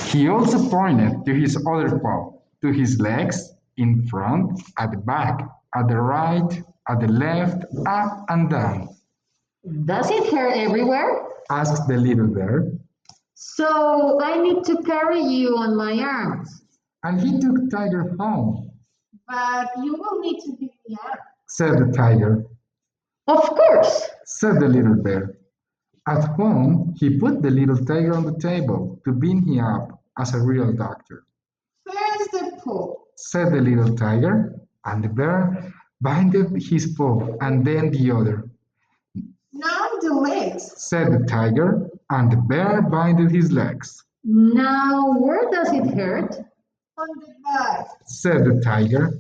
He also pointed to his other paw, to his legs, in front, at the back, at the right, at the left, up and down. Does it hurt everywhere? Asked the little bear. So I need to carry you on my arms. And he took Tiger home, But you will need to pick me up. said the tiger. Of course. Said the little bear. At home, he put the little tiger on the table to beam him up as a real doctor. First the paw, Said the little tiger, and the bear binded his paw and then the other. now the legs. Said the tiger, and the bear binded his legs. Now where does it hurt? On the back. Said the tiger,